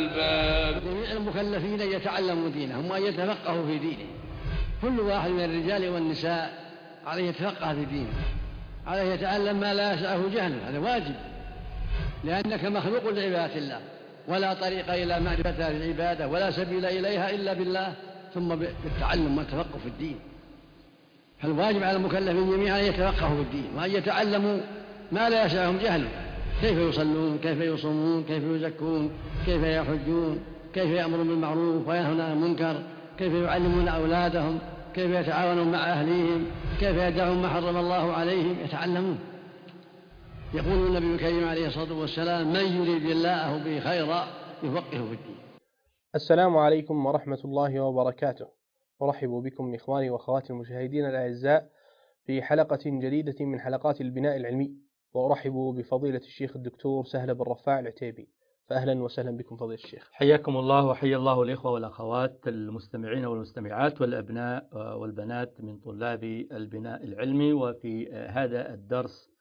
الألباب. جميع المكلفين يتعلموا دينهم وأن يتفقهوا في دينه. كل واحد من الرجال والنساء عليه يتفقه في دينه، عليه يتعلم ما لا يسعه جهله، هذا واجب، لأنك مخلوق لعبادة الله، ولا طريق إلى معرفتها في العبادة ولا سبيل إليها إلا بالله، ثم بالتعلم والتفقه في الدين. فالواجب على المكلفين جميعا أن يتفقهوا في الدين وأن يتعلموا ما لا يسعهم جهله، كيف يصلون، كيف يصومون، كيف يزكون، كيف يحجون، كيف يأمرون بالمعروف وينهون عن المنكر، كيف يعلمون أولادهم، كيف يتعاونون مع أهليهم، كيف يدعون ما حرم الله عليهم، يتعلمون. يقول النبي الكريم عليه الصلاة والسلام: من يريد الله به خيرا يفقهه في الدين. السلام عليكم ورحمة الله وبركاته. أرحب بكم إخواني وأخواتي المشاهدين الأعزاء في حلقة جديدة من حلقات البناء العلمي، وأرحب بفضيلة الشيخ الدكتور سهل بن رفاع العتيبي، فأهلا وسهلا بكم فضيلة الشيخ. حياكم الله وحيا الله الإخوة والأخوات المستمعين والمستمعات والأبناء والبنات من طلاب البناء العلمي، وفي هذا الدرس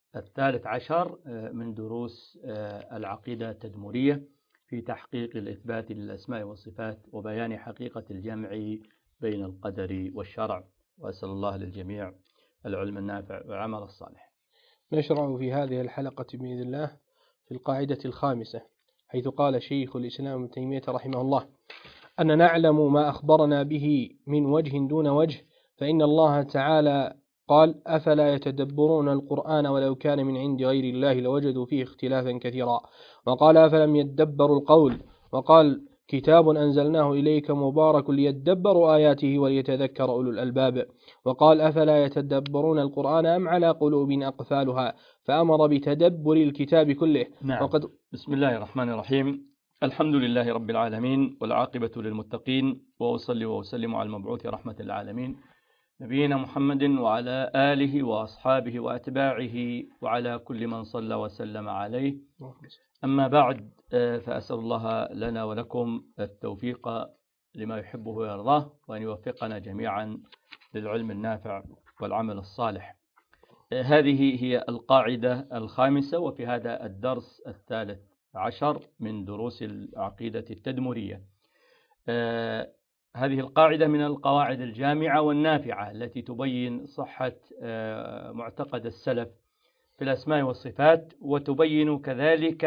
13 من دروس العقيدة التدمرية في تحقيق الإثبات للأسماء والصفات وبيان حقيقة الجمع بين القدر والشرع، وأسأل الله للجميع العلم النافع والعمل الصالح. نشرع في هذه الحلقة بإذن الله في القاعدة الخامسة، حيث قال شيخ الإسلام ابن تيمية رحمه الله: أن نعلم ما أخبرنا به من وجه دون وجه، فإن الله تعالى قال: أفلا يتدبرون القرآن ولو كان من عند غير الله لوجدوا فيه اختلافا كثيرا. وقال: أفلم يدبروا القول. وقال: كتاب أنزلناه إليك مبارك ليدبروا آياته وليتذكر أولو الألباب. وقال: أفلا يتدبرون القرآن أم على قلوب أقفالها، فأمر بتدبر الكتاب كله. نعم. بسم الله الرحمن الرحيم. الحمد لله رب العالمين، والعاقبة للمتقين، وأصلي وأسلم على المبعوث رحمة العالمين نبينا محمد وعلى آله وأصحابه وأتباعه وعلى كل من صلى وسلم عليه. أما بعد، فأسأل الله لنا ولكم التوفيق لما يحبه ويرضاه، وأن يوفقنا جميعا للعلم النافع والعمل الصالح. هذه هي القاعدة الخامسة، وفي هذا الدرس 13 من دروس العقيدة التدمرية. هذه القاعدة من القواعد الجامعة والنافعة التي تبين صحة معتقد السلف في الأسماء والصفات، وتبين كذلك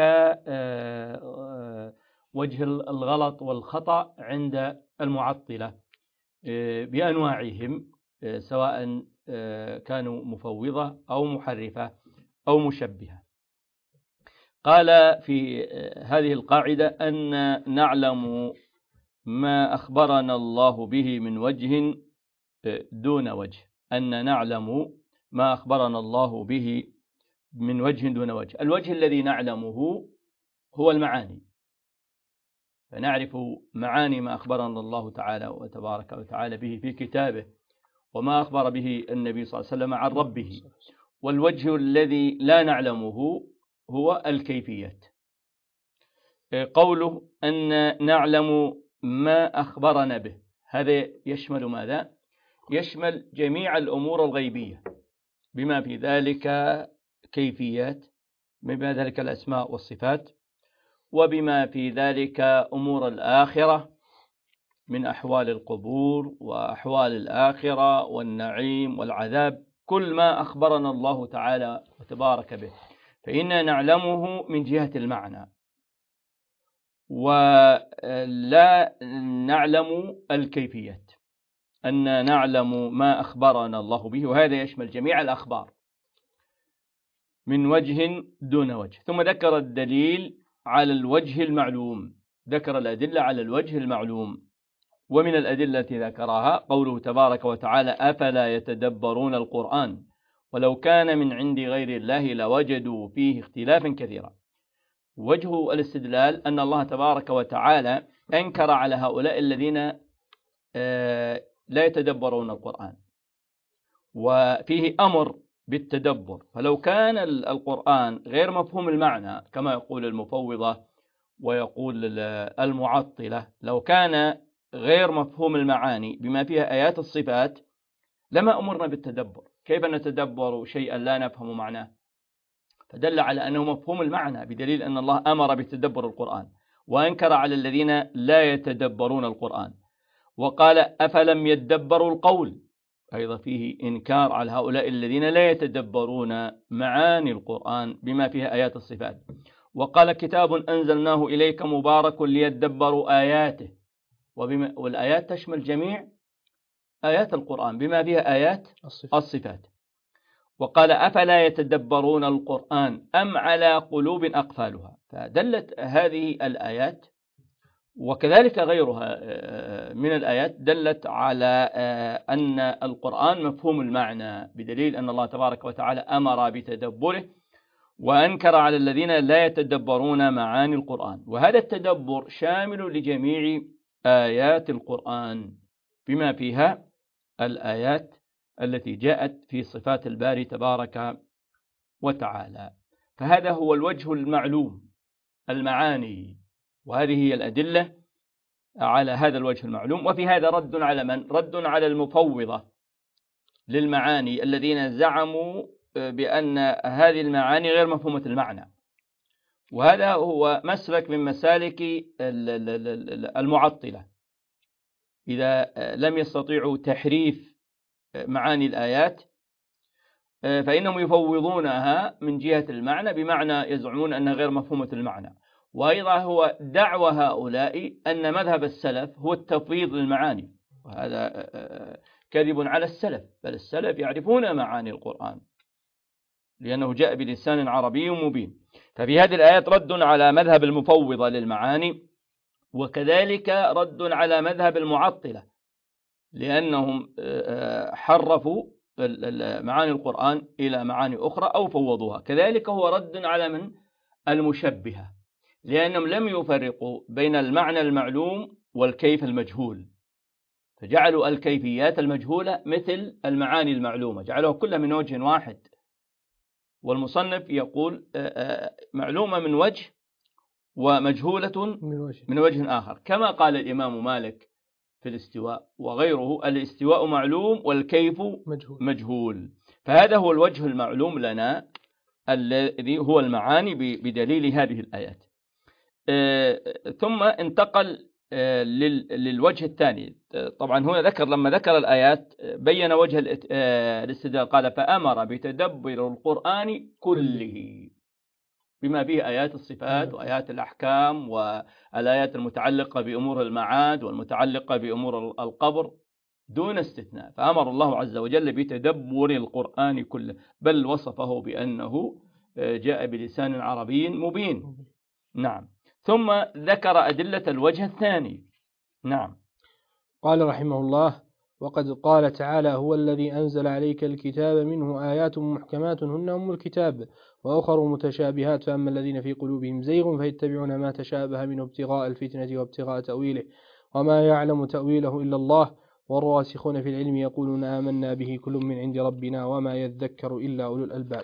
وجه الغلط والخطأ عند المعطلة بأنواعهم، سواء كانوا مفوضة أو محرفة أو مشبهة. قال في هذه القاعدة أن نعلم ما أخبرنا الله به من وجه دون وجه، أن نعلم ما أخبرنا الله به من وجه دون وجه. الوجه الذي نعلمه هو المعاني، فنعرف معاني ما أخبرنا الله تعالى وتبارك وتعالى به في كتابه، وما أخبر به النبي صلى الله عليه وسلم عن ربه. والوجه الذي لا نعلمه هو الكيفية. قوله أن نعلم ما أخبرنا به، هذا يشمل ماذا؟ يشمل جميع الأمور الغيبية، بما في ذلك كيفيات، بما في ذلك الأسماء والصفات، وبما في ذلك أمور الآخرة من أحوال القبور وأحوال الآخرة والنعيم والعذاب. كل ما أخبرنا الله تعالى وتبارك به فإنا نعلمه من جهة المعنى، ولا نعلم الكيفيات. أن نعلم ما أخبرنا الله به، وهذا يشمل جميع الأخبار من وجه دون وجه. ثم ذكر الدليل على الوجه المعلوم، ذكر الأدلة على الوجه المعلوم. ومن الأدلة التي ذكرها قوله تبارك وتعالى: أفلا يتدبرون القرآن ولو كان من عند غير الله لوجدوا فيه اختلافا كثيرا. وجه الاستدلال أن الله تبارك وتعالى أنكر على هؤلاء الذين لا يتدبرون القرآن، وفيه أمر بالتدبر. فلو كان القرآن غير مفهوم المعنى كما يقول المفوضة ويقول المعطلة، لو كان غير مفهوم المعاني بما فيها آيات الصفات لما أمرنا بالتدبر. كيف نتدبر شيئا لا نفهم معناه؟ فدل على أنه مفهوم المعنى، بدليل أن الله أمر بتدبر القرآن. وأنكر على الذين لا يتدبرون القرآن، وقال أفلم يدبروا القول، أيضا فيه إنكار على هؤلاء الذين لا يتدبرون معاني القرآن بما فيها آيات الصفات. وقال كتاب أنزلناه إليك مبارك ليدبروا آياته، والآيات تشمل جميع آيات القرآن بما فيها آيات الصفات. وقال أفلا يتدبرون القرآن أم على قلوب أقفالها. فدلت هذه الآيات وكذلك غيرها من الآيات دلت على أن القرآن مفهوم المعنى، بدليل أن الله تبارك وتعالى أمر بتدبره وأنكر على الذين لا يتدبرون معاني القرآن. وهذا التدبر شامل لجميع آيات القرآن بما فيها الآيات التي جاءت في صفات الباري تبارك وتعالى. فهذا هو الوجه المعلوم، المعاني، وهذه هي الأدلة على هذا الوجه المعلوم. وفي هذا رد على من؟ رد على المفوضة للمعاني الذين زعموا بأن هذه المعاني غير مفهومة المعنى، وهذا هو مسلك من مسالك المعطلة. إذا لم يستطيعوا تحريف معاني الآيات فإنهم يفوضونها من جهة المعنى، بمعنى يزعمون أنها غير مفهومة المعنى. وأيضا هو دعوى هؤلاء أن مذهب السلف هو التفويض للمعاني، وهذا كذب على السلف، بل السلف يعرفون معاني القرآن لأنه جاء بلسان عربي مبين. ففي هذه الآيات رد على مذهب المفوضة للمعاني، وكذلك رد على مذهب المعطلة لأنهم حرفوا معاني القرآن إلى معاني أخرى أو فوضوها. كذلك هو رد على من؟ المشبهة، لأنهم لم يفرقوا بين المعنى المعلوم والكيف المجهول، فجعلوا الكيفيات المجهولة مثل المعاني المعلومة، جعلوها كلها من وجه واحد. والمصنف يقول معلومة من وجه ومجهولة من وجه آخر، كما قال الإمام مالك في الاستواء وغيره: الاستواء معلوم والكيف مجهول. فهذا هو الوجه المعلوم لنا الذي هو المعاني بدليل هذه الآيات. ثم انتقل للوجه الثاني. طبعا هنا ذكر لما ذكر الآيات بين وجه الاستدلال، قال فأمر بتدبر القرآن كله بما فيه آيات الصفات وآيات الأحكام والآيات المتعلقة بأمور المعاد والمتعلقة بأمور القبر دون استثناء. فأمر الله عز وجل بتدبر القرآن كله، بل وصفه بأنه جاء بلسان عربي مبين. نعم. ثم ذكر أدلة الوجه الثاني. نعم. قال رحمه الله: وقد قال تعالى: هو الذي أنزل عليك الكتاب منه آيات محكمات هن أم الكتاب وأخر متشابهات فأما الذين في قلوبهم زيغ فيتبعون ما تشابه منه ابتغاء الفتنة وابتغاء تأويله وما يعلم تأويله إلا الله والراسخون في العلم يقولون آمنا به كل من عند ربنا وما يذكر إلا أولو الألباب.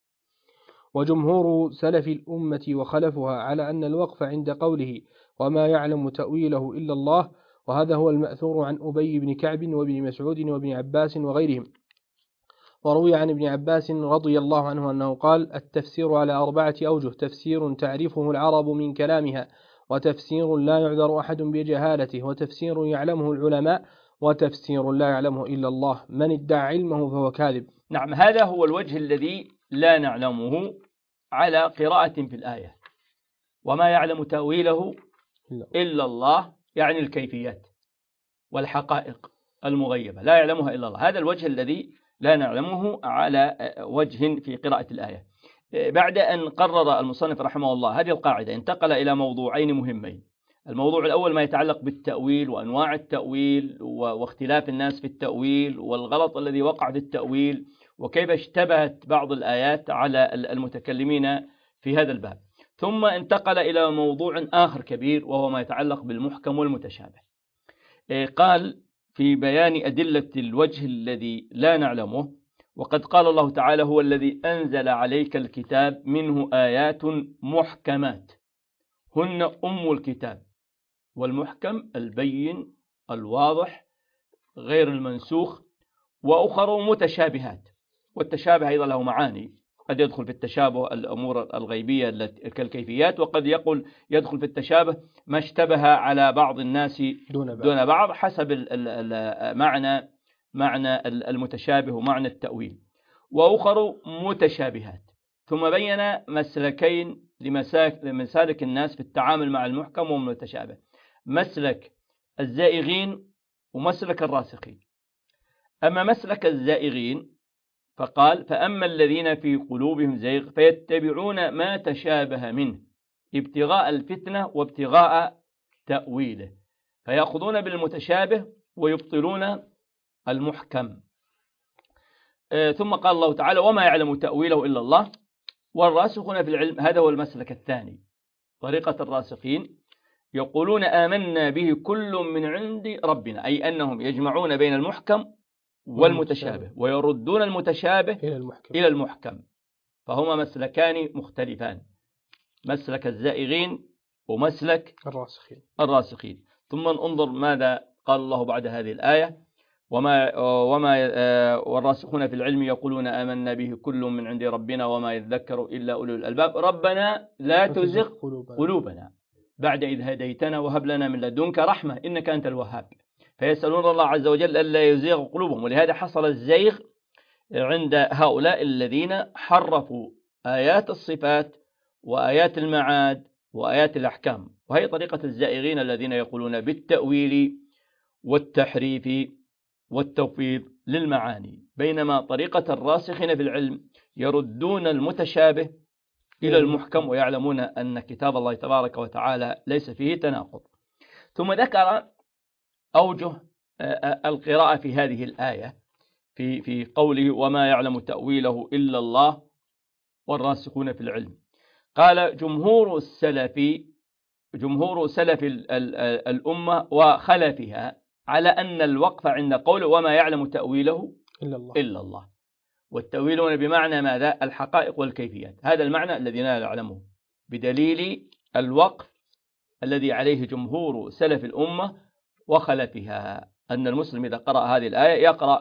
وجمهور سلف الأمة وخلفها على أن الوقف عند قوله وما يعلم تأويله إلا الله، وهذا هو المأثور عن أبي بن كعب وابن مسعود وابن عباس وغيرهم. وروي عن ابن عباس رضي الله عنه أنه قال: التفسير على 4 أوجه: تفسير تعرفه العرب من كلامها، وتفسير لا يعذر أحد بجهالته، وتفسير يعلمه العلماء، وتفسير لا يعلمه إلا الله، من ادعى علمه فهو كاذب. نعم، هذا هو الوجه الذي لا نعلمه على قراءة في الآية: وما يعلم تأويله إلا الله، يعني الكيفيات والحقائق المغيبة لا يعلمها إلا الله. هذا الوجه الذي لا نعلمه على وجه في قراءة الآية. بعد أن قرر المصنف رحمه الله هذه القاعدة انتقل إلى موضوعين مهمين. الموضوع الأول ما يتعلق بالتأويل وأنواع التأويل واختلاف الناس في التأويل والغلط الذي وقع في التأويل وكيف اشتبهت بعض الآيات على المتكلمين في هذا الباب. ثم انتقل إلى موضوع آخر كبير وهو ما يتعلق بالمحكم والمتشابه. قال في بيان أدلة الوجه الذي لا نعلمه: وقد قال الله تعالى: هو الذي أنزل عليك الكتاب منه آيات محكمات هن أم الكتاب. والمحكم البين الواضح غير المنسوخ، وأخر متشابهات. والتشابه أيضا له معاني، قد يدخل في التشابه الأمور الغيبية كالكيفيات، وقد يدخل في التشابه ما اشتبه على بعض الناس دون بعض حسب معنى المتشابه ومعنى التأويل، وأخر متشابهات. ثم بين مسلكين لمسالك الناس في التعامل مع المحكم والمتشابه: مسلك الزائغين ومسلك الراسخين. أما مسلك الزائغين فقال: فأما الذين في قلوبهم زيغ فيتبعون ما تشابه منه ابتغاء الفتنة وابتغاء تأويله، فيأخذون بالمتشابه ويبطلون المحكم. ثم قال الله تعالى: وما يعلم تأويله إلا الله والراسخون في العلم. هذا هو المسلك الثاني، طريقة الراسخين، يقولون آمنا به كل من عند ربنا، أي أنهم يجمعون بين المحكم والمتشابه ويردون المتشابه إلى المحكم. فهما مسلكان مختلفان، مسلك الزائغين ومسلك الراسخين. ثم انظر ماذا قال الله بعد هذه الآية: والراسخون في العلم يقولون آمنا به كل من عند ربنا وما يذكر إلا أولو الألباب ربنا لا تزغ قلوبنا بعد إذ هديتنا وهب لنا من لدنك رحمة إنك أنت الوهاب. فيسألون الله عز وجل ألا يزيغ قلوبهم، ولهذا حصل الزيغ عند هؤلاء الذين حرفوا آيات الصفات وآيات المعاد وآيات الأحكام. وهي طريقة الزائغين الذين يقولون بالتأويل والتحريف والتوفيض للمعاني، بينما طريقة الراسخين في العلم يردون المتشابه إلى المحكم ويعلمون أن كتاب الله تبارك وتعالى ليس فيه تناقض. ثم ذكر أوجه القراءة في هذه الآية في قوله: وما يعلم تأويله إلا الله والراسخون في العلم. قال: جمهور سلف الأمة وخلفها على أن الوقف عند قوله وما يعلم تأويله إلا الله. والتأويل بمعنى ماذا؟ الحقائق والكيفيات. هذا المعنى الذي لا نعلمه بدليل الوقف الذي عليه جمهور سلف الأمة وخلفها، أن المسلم إذا قرأ هذه الآية يقرأ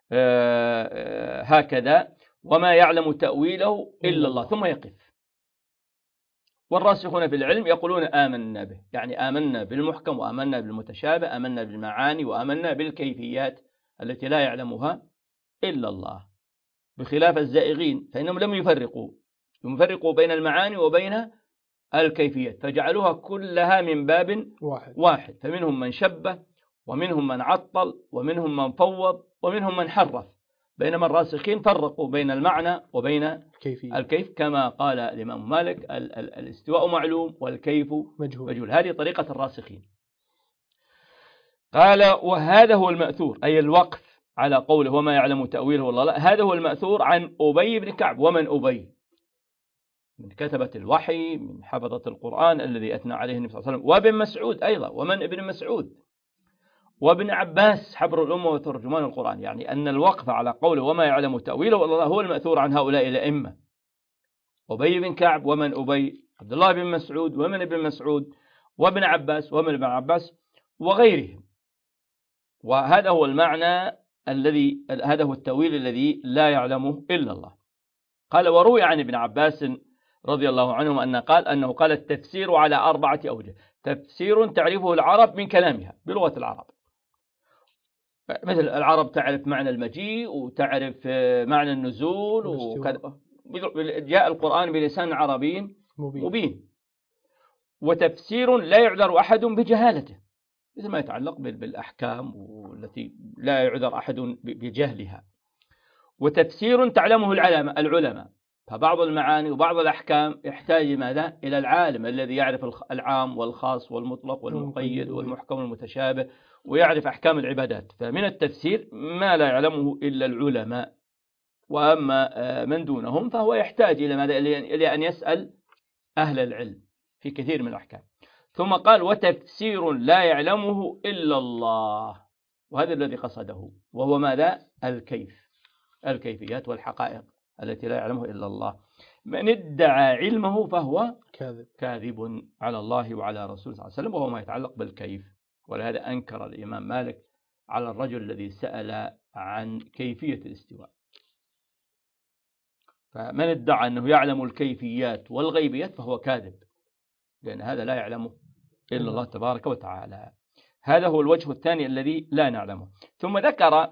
هكذا: وما يعلم تأويله إلا الله، ثم يقف. والراسخون في العلم يقولون آمنا به، يعني آمنا بالمحكم وآمنا بالمتشابه، آمنا بالمعاني وآمنا بالكيفيات التي لا يعلمها إلا الله، بخلاف الزائغين فإنهم لم يفرقوا بين المعاني وبين الكيفيات، فجعلوها كلها من باب واحد. فمنهم من شبه ومنهم من عطل ومنهم من فوض ومنهم من حرف، بينما الراسخين فرقوا بين المعنى وبين الكيف، كما قال الإمام مالك: الاستواء معلوم والكيف مجهول. هذه طريقة الراسخين. قال: وهذا هو المأثور، أي الوقف على قوله وما يعلم تأويله والله لا. هذا هو المأثور عن أبي بن كعب. ومن أبي؟ من كتبة الوحي، من حفظة القرآن الذي أثنى عليه النبي صلى الله عليه وسلم، وابن مسعود أيضا. ومن ابن مسعود؟ وابن عباس حبر الأمة وترجمان القرآن. يعني أن الوقف على قوله وما يعلم تأويله والله هو المأثور عن هؤلاء الأئمة: أبي بن كعب، ومن أبي؟ عبد الله بن مسعود، ومن ابن مسعود، وابن عباس، ومن ابن عباس، وغيرهم. وهذا هو المعنى هذا هو التأويل الذي لا يعلمه إلا الله. قال: وروي عن ابن عباس رضي الله عنهم أنه قال: التفسير على 4 أوجه. تفسير تعرفه العرب من كلامها بلغة العرب، مثل العرب تعرف معنى المجيء وتعرف معنى النزول وكذا. جاء القرآن بلسان عربي مبين. وتفسير لا يعذر أحد بجهالته، مثل ما يتعلق بالأحكام والتي لا يعذر أحد بجهلها. وتفسير تعلمه العلماء، فبعض المعاني وبعض الأحكام يحتاج ماذا؟ إلى العالم الذي يعرف العام والخاص والمطلق والمقيد والمحكم والمتشابه، ويعرف أحكام العبادات. فمن التفسير ما لا يعلمه إلا العلماء، وأما من دونهم فهو يحتاج إلى ماذا؟ إلى أن يسأل أهل العلم في كثير من الأحكام. ثم قال: وتفسير لا يعلمه إلا الله، وهذا الذي قصده، وهو ماذا؟ الكيفيات والحقائق التي لا يعلمه إلا الله. من ادعى علمه فهو كاذب على الله وعلى رسوله صلى الله عليه وسلم، وهو ما يتعلق بالكيف. ولهذا أنكر الإمام مالك على الرجل الذي سأل عن كيفية الاستواء، فمن ادعى أنه يعلم الكيفيات والغيبيات فهو كاذب، لأن هذا لا يعلمه إلا الله تبارك وتعالى. هذا هو الوجه الثاني الذي لا نعلمه. ثم ذكر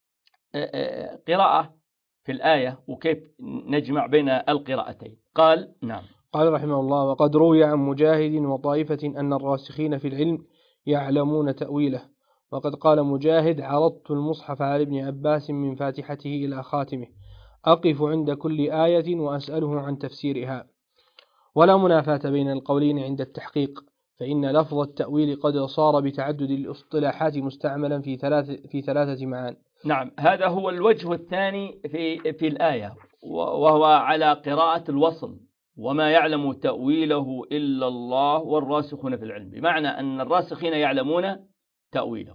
قراءة في الآية وكيف نجمع بين القراءتين. قال نعم، قال رحمه الله: وقد روي عن مجاهد وطائفة أن الراسخين في العلم يعلمون تأويله. وقد قال مجاهد: عرضت المصحف على ابن عباس من فاتحته إلى خاتمه، أقف عند كل آية وأسأله عن تفسيرها. ولا منافاة بين القولين عند التحقيق، فإن لفظ التأويل قد صار بتعدد الاصطلاحات مستعملا في ثلاثة معان. نعم، هذا هو الوجه الثاني في الآية، وهو على قراءة الوصل: وما يعلم تأويله إلا الله والراسخون في العلم، بمعنى أن الراسخين يعلمون تأويله.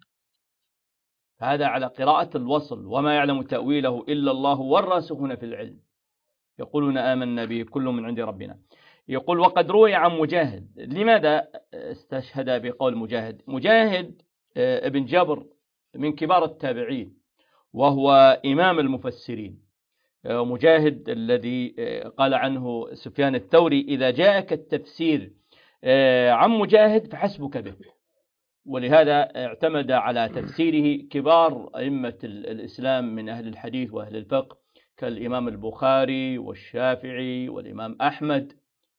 هذا على قراءة الوصل: وما يعلم تأويله إلا الله والراسخون في العلم يقولون آمنا به كل من عند ربنا. يقول: وقد روي عن مجاهد. لماذا استشهد بقول مجاهد؟ مجاهد ابن جبر من كبار التابعين، وهو إمام المفسرين. مجاهد الذي قال عنه سفيان الثوري: إذا جاءك التفسير عن مجاهد فحسبك به. ولهذا اعتمد على تفسيره كبار أئمة الإسلام من أهل الحديث وأهل الفقه، كالإمام البخاري والشافعي والإمام أحمد.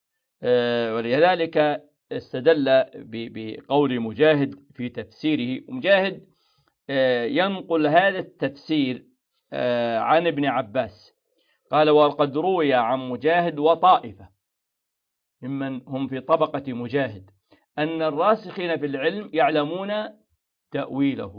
ولذلك استدل بقول مجاهد في تفسيره. مجاهد ينقل هذا التفسير عن ابن عباس. قال: وقد روي عن مجاهد وطائفة ممن هم في طبقة مجاهد أن الراسخين في العلم يعلمون تأويله.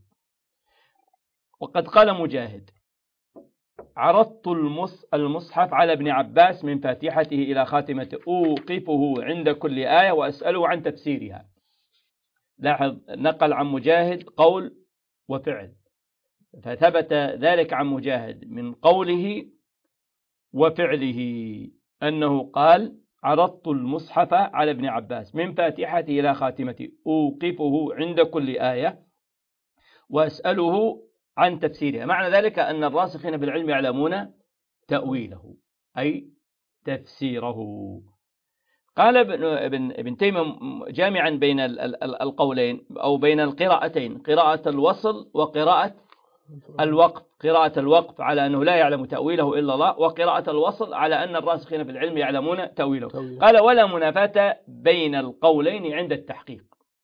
وقد قال مجاهد: عرضت المصحف على ابن عباس من فاتحته إلى خاتمته، أوقفه عند كل آية وأسأله عن تفسيرها. لاحظ، نقل عن مجاهد قول وفعل، فثبت ذلك عن مجاهد من قوله وفعله أنه قال: عرضت المصحف على ابن عباس من فاتحته إلى خاتمته، أوقفه عند كل آية وأسأله عن تفسيرها. معنى ذلك أن الراسخين في العلم يعلمون تأويله، أي تفسيره. قال ابن تيمية جامعا بين القولين أو بين القراءتين: قراءة الوصل وقراءة الوقف. قراءة الوقف على أنه لا يعلم تأويله إلا الله، وقراءة الوصل على أن الراسخين في العلم يعلمون تأويله. قال: ولا منافاة بين القولين عند التحقيق.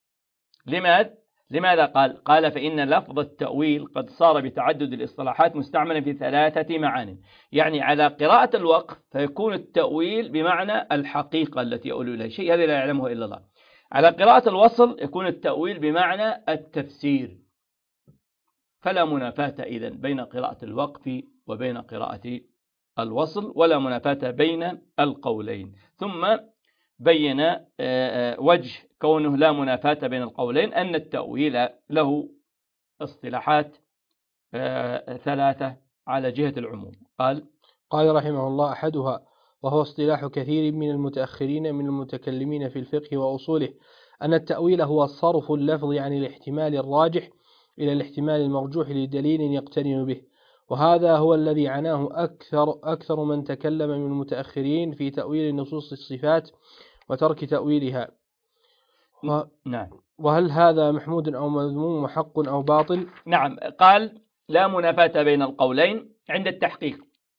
لماذا قال: فإن لفظ التأويل قد صار بتعدد الاصطلاحات مستعملا في ثلاثة معان. يعني على قراءة الوقف فيكون التأويل بمعنى الحقيقة التي يؤول إليها شيء هذا لا يعلمه إلا الله. على قراءة الوصل يكون التأويل بمعنى التفسير. فلا منافاة إذن بين قراءة الوقف وبين قراءة الوصل، ولا منافاة بين القولين. ثم بين وجه كونه لا منافاة بين القولين أن التأويل له اصطلاحات ثلاثة على جهة العموم. قال رحمه الله: أحدها، وهو اصطلاح كثير من المتأخرين من المتكلمين في الفقه وأصوله، أن التأويل هو صرف اللفظ عن الاحتمال الراجح إلى الاحتمال المرجوح لدليل يقترن به. وهذا هو الذي عناه أكثر من تكلم من المتأخرين في تأويل نصوص الصفات وترك تأويلها. نعم. وهل هذا محمود أو مذموم وحق أو باطل؟ نعم. قال: لا منافاة بين القولين عند التحقيق،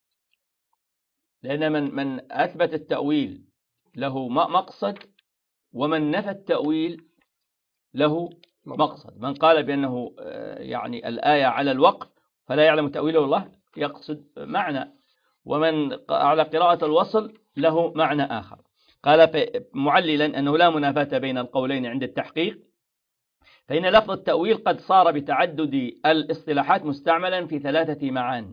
لأن من أثبت التأويل له مقصد، ومن نفى التأويل له مقصد. من قال بأنه يعني الآية على الوقف فلا يعلم تأويله الله يقصد معنى، ومن على قراءة الوصل له معنى آخر. قال معللا أنه لا منافاة بين القولين عند التحقيق، فإن لفظ التأويل قد صار بتعدد الاصطلاحات مستعملا في ثلاثة معان.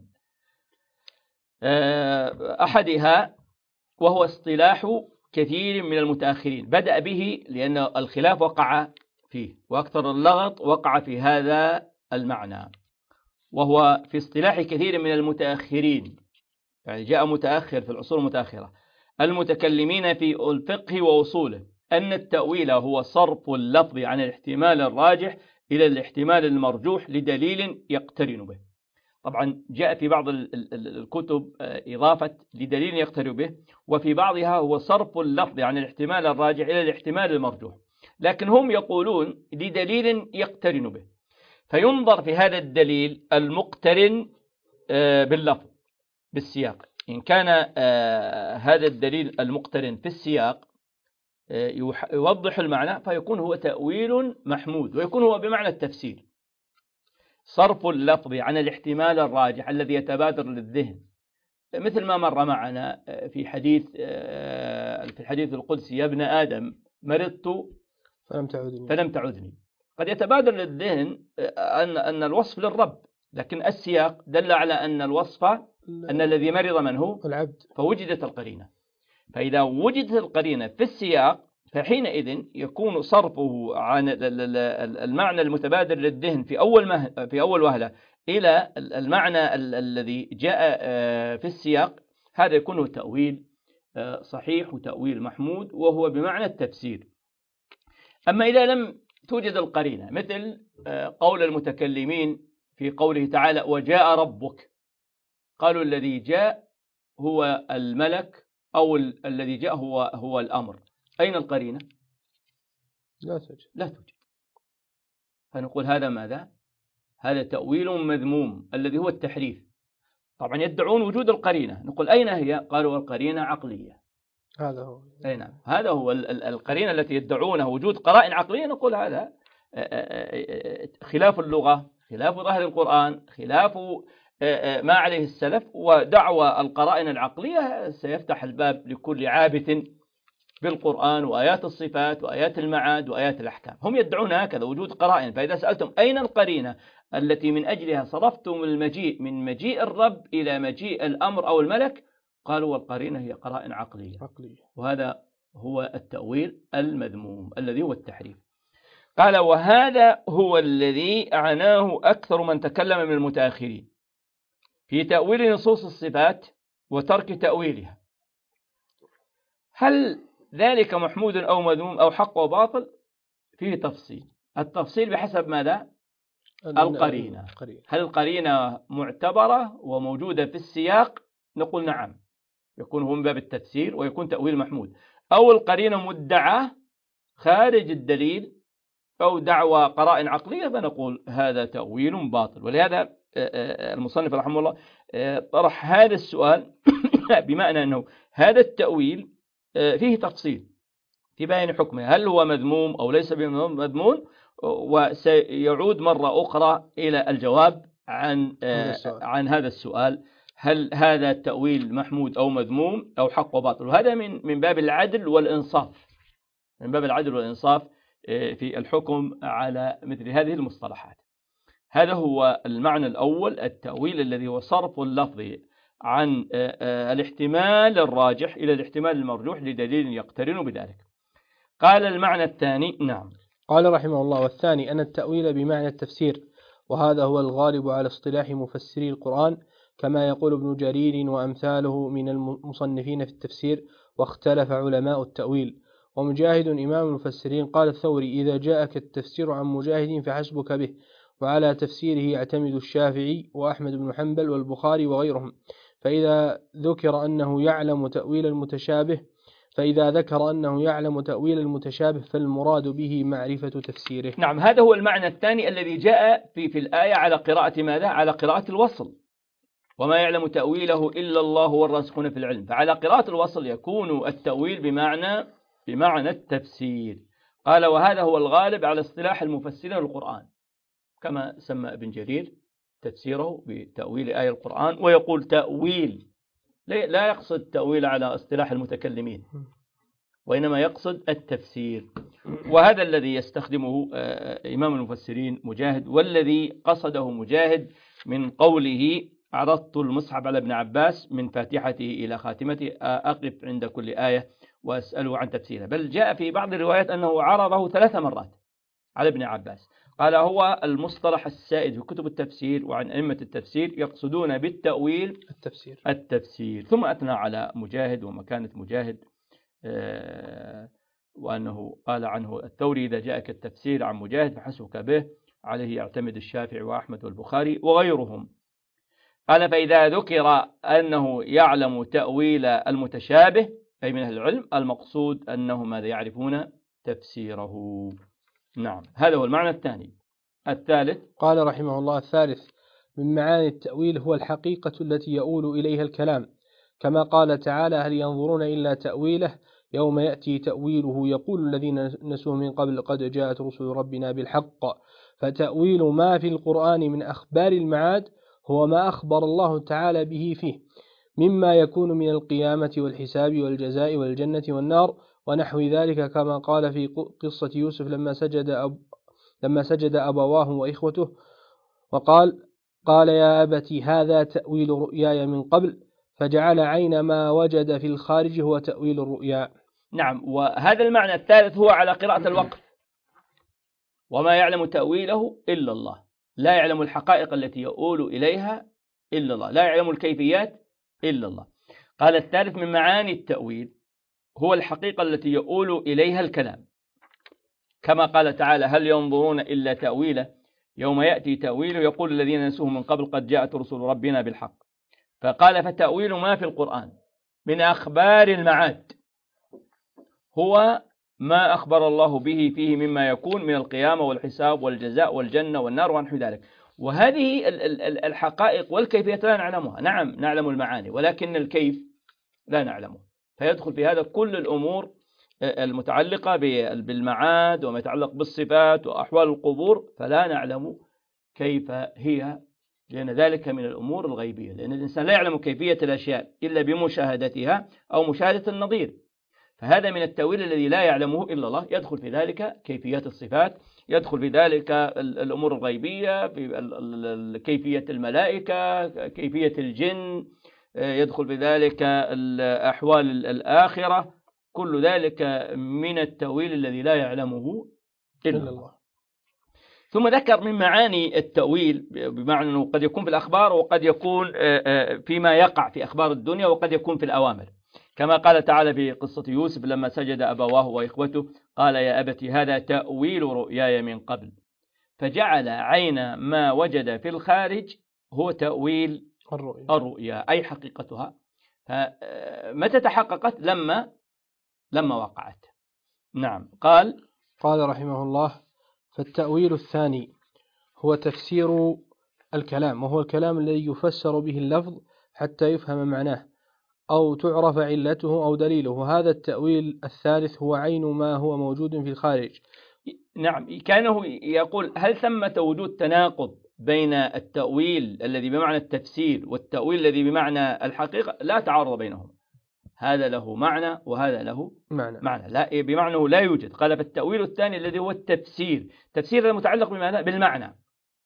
أحدها وهو اصطلاح كثير من المتأخرين، بدأ به لأن الخلاف وقع فيه، وأكثر اللغط وقع في هذا المعنى، وهو في اصطلاح كثير من المتأخرين، يعني جاء متأخر في العصور المتأخرة المتكلمين في الفقه وأصوله، أن التأويل هو صرف اللفظ عن الاحتمال الراجح إلى الاحتمال المرجوح لدليل يقترن به. طبعا جاء في بعض الكتب إضافة لدليل يقترن به، وفي بعضها هو صرف اللفظ عن الاحتمال الراجح إلى الاحتمال المرجوح، لكن هم يقولون لدليل يقترن به، فينظر في هذا الدليل المقترن باللفظ بالسياق. إن كان هذا الدليل المقترن في السياق يوضح المعنى فيكون هو تأويل محمود، ويكون هو بمعنى التفسير. صرف اللفظ عن الاحتمال الراجح الذي يتبادر للذهن، مثل ما مر معنا في الحديث القدسي: يا ابن آدم مرضت فلم تعدني. قد يتبادر للذهن أن الوصف للرب، لكن السياق دل على أن الوصف أن الذي مرض من هو؟ العبد. فوجدت القرينة. فإذا وجدت القرينة في السياق فحينئذ يكون صرفه عن المعنى المتبادر للذهن في أول وهلة إلى المعنى الذي جاء في السياق، هذا يكون تأويل صحيح وتأويل محمود، وهو بمعنى التفسير. أما إذا لم توجد القرينة، مثل قول المتكلمين في قوله تعالى: وجاء ربك، قالوا الذي جاء هو الملك أو الذي جاء هو الأمر، أين القرينة؟ لا توجد. فنقول هذا ماذا؟ هذا تأويل مذموم الذي هو التحريف. طبعا يدعون وجود القرينة، نقول أين هي؟ قالوا القرينة عقلية. هذا هو. أي نعم، هذا هو القرينة التي يدعونها وجود قرائن عقلية. نقول هذا خلاف اللغة، خلاف ظاهر القرآن، خلاف ما عليه السلف، ودعوى القرائن العقلية سيفتح الباب لكل عابث بالقرآن وآيات الصفات وآيات المعاد وآيات الأحكام. هم يدعون هكذا وجود قرائن. فإذا سألتم أين القرينة التي من أجلها صرفتم المجيء من مجيء الرب إلى مجيء الأمر أو الملك، قالوا والقرينة هي قرائن عقلية. وهذا هو التأويل المذموم الذي هو التحريف. قال: وهذا هو الذي عناه أكثر من تكلم من المتأخرين في تأويل نصوص الصفات وترك تأويلها. هل ذلك محمود أو مذموم أو حق وباطل؟ فيه تفصيل. التفصيل بحسب ماذا؟ القرينة. هل القرينة معتبرة وموجودة في السياق؟ نقول نعم، يكون هو من باب التفسير ويكون تأويل محمود. أو القرينة مدعاة خارج الدليل أو دعوى قرائن عقلية، فنقول هذا تأويل باطل. ولهذا المصنف رحمه الله طرح هذا السؤال بمعنى أنه هذا التأويل فيه تفصيل تبين حكمه، هل هو مذموم أو ليس بمذموم، وسيعود مرة أخرى إلى الجواب عن هذا السؤال: هل هذا التأويل محمود أو مذموم أو حق وباطل. وهذا من باب العدل والإنصاف، من باب العدل والإنصاف في الحكم على مثل هذه المصطلحات. هذا هو المعنى الأول، التأويل الذي هو صرف اللفظ عن الاحتمال الراجح إلى الاحتمال المرجوح لدليل يقترن بذلك. قال المعنى الثاني. نعم. قال رحمه الله: والثاني أن التأويل بمعنى التفسير، وهذا هو الغالب على اصطلاح مفسري القرآن، كما يقول ابن جرير وأمثاله من المصنفين في التفسير، واختلف علماء التأويل. ومجاهد إمام المفسرين قال الثوري: إذا جاءك التفسير عن مجاهد فحسبك به، وعلى تفسيره يعتمد الشافعي وأحمد بن حنبل والبخاري وغيرهم. فإذا ذكر أنه يعلم تأويل المتشابه فالمراد به معرفة تفسيره. نعم، هذا هو المعنى الثاني الذي جاء في الآية على قراءة ماذا؟ على قراءة الوصل: وما يعلم تأويله إلا الله والراسخون في العلم. فعلى قراءة الوصل يكون التأويل بمعنى التفسير. قال: وهذا هو الغالب على اصطلاح المفسرين القرآن، كما سمى ابن جرير تفسيره بتأويل آية القرآن، ويقول تأويل، لا يقصد تأويل على اصطلاح المتكلمين، وإنما يقصد التفسير. وهذا الذي يستخدمه إمام المفسرين مجاهد، والذي قصده مجاهد من قوله: عرضت المصحف على ابن عباس من فاتحته إلى خاتمته أقف عند كل آية وأسأله عن تفسيرها. بل جاء في بعض الروايات أنه عرضه 3 مرات على ابن عباس. قال: هو المصطلح السائد في كتب التفسير وعن أئمة التفسير، يقصدون بالتأويل التفسير. ثم أثنى على مجاهد ومكانة مجاهد، وأنه قال عنه الثوري: إذا جاءك التفسير عن مجاهد فحسبك به، عليه يعتمد الشافعي وأحمد والبخاري وغيرهم. قال فإذا ذكر أنه يعلم تأويل المتشابه أي من أهل العلم المقصود أنهم ماذا يعرفون تفسيره. نعم هذا هو المعنى الثاني. الثالث قال رحمه الله: الثالث من معاني التأويل هو الحقيقة التي يؤول إليها الكلام، كما قال تعالى: هل ينظرون إلا تأويله يوم يأتي تأويله يقول الذين نسوه من قبل قد جاءت رسل ربنا بالحق. فتأويل ما في القرآن من أخبار المعاد هو ما أخبر الله تعالى به فيه مما يكون من القيامة والحساب والجزاء والجنة والنار ونحو ذلك، كما قال في قصة يوسف لما سجد أبواه وإخوته قال يا أبت هذا تأويل رؤياي من قبل، فجعل عين ما وجد في الخارج هو تأويل الرؤيا. نعم. وهذا المعنى الثالث هو على قراءة الوقف: وما يعلم تأويله إلا الله، لا يعلم الحقائق التي يؤول إليها إلا الله، لا يعلم الكيفيات إلا الله. قال الثالث من معاني التأويل هو الحقيقة التي يؤول إليها الكلام، كما قال تعالى: هل ينظرون إلا تأويله يوم يأتي تأويله يقول الذين نسوه من قبل قد جاءت رسل ربنا بالحق. فقال فتأويل ما في القرآن من أخبار المعاد هو ما أخبر الله به فيه مما يكون من القيامة والحساب والجزاء والجنة والنار ونحو ذلك. وهذه الحقائق والكيفية لا نعلمها. نعم نعلم المعاني ولكن الكيف لا نعلمه، فيدخل في هذا كل الأمور المتعلقة بالمعاد وما يتعلق بالصفات وأحوال القبور، فلا نعلم كيف هي، لأن ذلك من الأمور الغيبية، لأن الإنسان لا يعلم كيفية الأشياء إلا بمشاهدتها أو مشاهدة النظير. فهذا من التأويل الذي لا يعلمه إلا الله. يدخل في ذلك كيفيات الصفات، يدخل في ذلك الأمور الغيبية، في كيفية الملائكة، كيفية الجن، يدخل في ذلك الأحوال الآخرة، كل ذلك من التأويل الذي لا يعلمه إلا الله. ثم ذكر من معاني التأويل بمعنى أنه قد يكون في الأخبار وقد يكون فيما يقع في أخبار الدنيا وقد يكون في الأوامر، كما قال تعالى في قصة يوسف لما سجد أبواه وإخوته قال يا أبت هذا تأويل رؤياي من قبل، فجعل عين ما وجد في الخارج هو تأويل الرؤيا أي حقيقتها. متى تحققت؟ لما وقعت. نعم. قال رحمه الله: فالتأويل الثاني هو تفسير الكلام، وهو الكلام الذي يفسر به اللفظ حتى يفهم معناه أو تعرف علته أو دليله. هذا التأويل الثالث هو عين ما هو موجود في الخارج. نعم. كانه يقول هل ثمة وجود تناقض بين التأويل الذي بمعنى التفسير والتأويل الذي بمعنى الحقيقة؟ لا تعارض بينهم، هذا له معنى وهذا له معنى. لا بمعنى لا يوجد. قال فالتأويل الثاني الذي هو التفسير، التفسير المتعلق بالمعنى،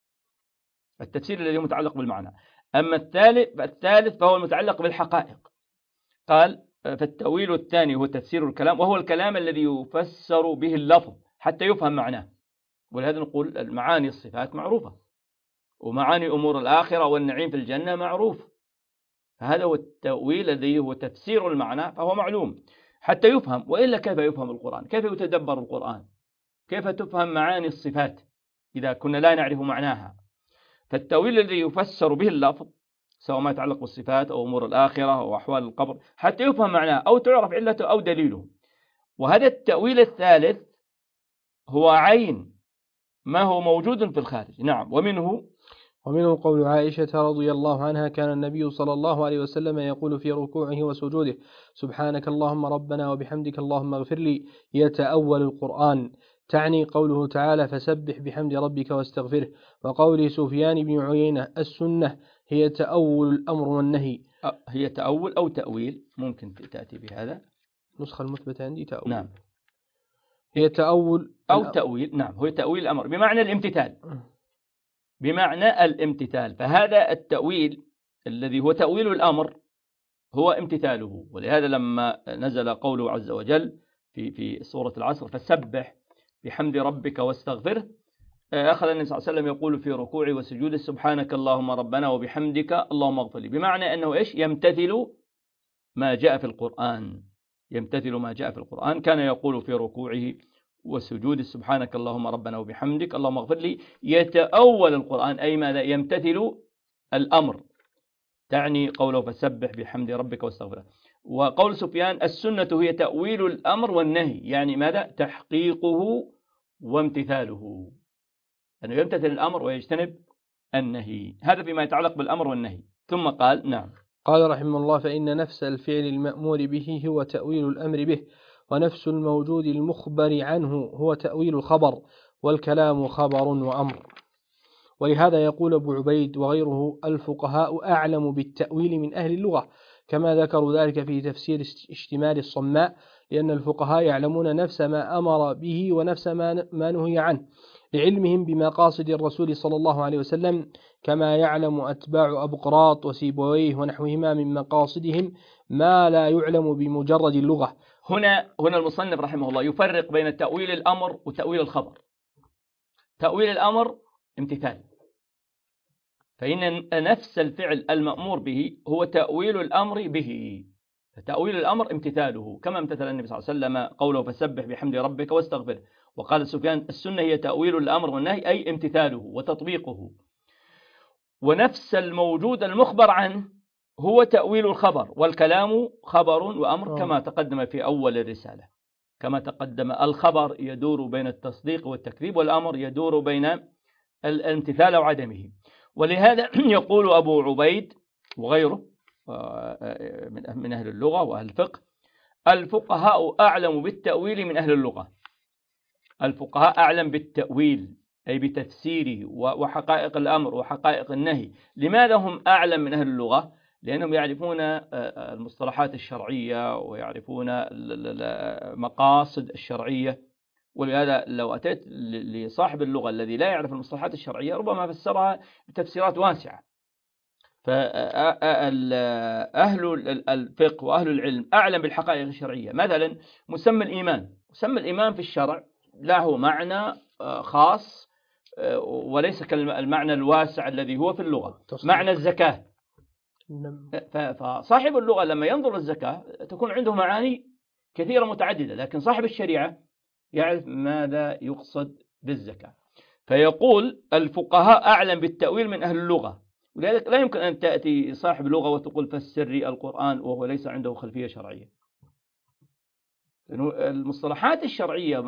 التفسير الذي متعلق بالمعنى. أما الثالث فهو المتعلق بالحقائق. قال فالتأويل الثاني هو تفسير الكلام، وهو الكلام الذي يفسر به اللفظ حتى يفهم معناه. ولهذا نقول المعاني الصفات معروفة، ومعاني أمور الآخرة والنعيم في الجنة معروف. فهذا هو التأويل الذي هو تفسير المعنى، فهو معلوم حتى يفهم. وإلا كيف يفهم القرآن؟ كيف يتدبر القرآن؟ كيف تفهم معاني الصفات إذا كنا لا نعرف معناها؟ فالتأويل الذي يفسر به اللفظ سواء ما يتعلق بالصفات أو أمور الآخرة أو أحوال القبر حتى يفهم معناه أو تعرف علته أو دليله. وهذا التأويل الثالث هو عين ما هو موجود في الخارج. نعم. ومنه قول عائشة رضي الله عنها: كان النبي صلى الله عليه وسلم يقول في ركوعه وسجوده: سبحانك اللهم ربنا وبحمدك اللهم اغفر لي. يتأول القرآن، تعني قوله تعالى: فسبح بحمد ربك واستغفره. وقول سفيان بن عيينة: السنة هي تأول الأمر والنهي. هي تأول أو تأويل، ممكن تأتي بهذا. نسخة المثبتة عندي تأول. نعم. هي تأول أو تأويل. نعم. هو تأويل الأمر بمعنى الامتثال، بمعنى الامتثال. فهذا التأويل الذي هو تأويل الأمر هو امتثاله. ولهذا لما نزل قوله عز وجل في سورة العصر: فسبح بحمد ربك واستغفره، أخذ النبي صلى الله عليه وسلم يقول في ركوعه وسجوده: سبحانك اللهم ربنا وبحمدك اللهم اغفر لي. بمعنى أنه إيش؟ يمتثل ما جاء في القرآن، يمتثل ما جاء في القرآن. كان يقول في ركوعه وسجوده: سبحانك اللهم ربنا وبحمدك اللهم اغفر لي. يتأول القرآن أي ماذا؟ يمتثل الأمر تعني قوله فسبح بحمد ربك واستغفره. وقول سفيان السنة هي تأويل الأمر والنهي، يعني ماذا؟ تحقيقه وامتثاله، أنه يمتثل الأمر ويجتنب النهي. هذا فيما يتعلق بالأمر والنهي. ثم قال نعم، قال رحمه الله فإن نفس الفعل المأمور به هو تأويل الأمر به، ونفس الموجود المخبر عنه هو تأويل الخبر، والكلام خبر وأمر. ولهذا يقول أبو عبيد وغيره الفقهاء أعلم بالتأويل من أهل اللغة، كما ذكروا ذلك في تفسير اشتمال الصماء، لأن الفقهاء يعلمون نفس ما أمر به ونفس ما نهي عنه، لعلمهم بمقاصد الرسول صلى الله عليه وسلم، كما يعلم أتباع أبقراط وسيبويه ونحوهما من مقاصدهم ما لا يعلم بمجرد اللغة. هنا المصنف رحمه الله يفرق بين تأويل الأمر وتأويل الخبر. تأويل الأمر امتثال، فإن نفس الفعل المأمور به هو تأويل الأمر به، فتأويل الأمر امتثاله، كما امتثل النبي صلى الله عليه وسلم قوله فسبح بحمد ربك واستغفره. وقال سفيان السنة هي تأويل الأمر والنهي، أي امتثاله وتطبيقه. ونفس الموجود المخبر عنه هو تأويل الخبر، والكلام خبر وأمر، كما تقدم في أول الرسالة. كما تقدم الخبر يدور بين التصديق والتكذيب، والأمر يدور بين الامتثال وعدمه. ولهذا يقول أبو عبيد وغيره من أهل اللغة وأهل الفقه الفقهاء أعلم بالتأويل من أهل اللغة. الفقهاء أعلم بالتأويل أي بتفسيره وحقائق الأمر وحقائق النهي. لماذا هم أعلم من أهل اللغة؟ لأنهم يعرفون المصطلحات الشرعية ويعرفون المقاصد الشرعية. ولهذا لو أتيت لصاحب اللغة الذي لا يعرف المصطلحات الشرعية ربما فسرها بتفسيرات واسعة. فأهل الفقه وأهل العلم أعلم بالحقائق الشرعية. مثلا مسمى الإيمان في الشرع له معنى خاص وليس كالمعنى الواسع الذي هو في اللغة. معنى الزكاة، فصاحب اللغة لما ينظر الزكاة تكون عنده معاني كثيرة متعددة، لكن صاحب الشريعة يعرف ماذا يقصد بالزكاة. فيقول الفقهاء أعلم بالتأويل من أهل اللغة. ولذلك لا يمكن أن تأتي صاحب لغة وتقول فسري القرآن وهو ليس عنده خلفية شرعية. لأنه المصطلحات الشرعية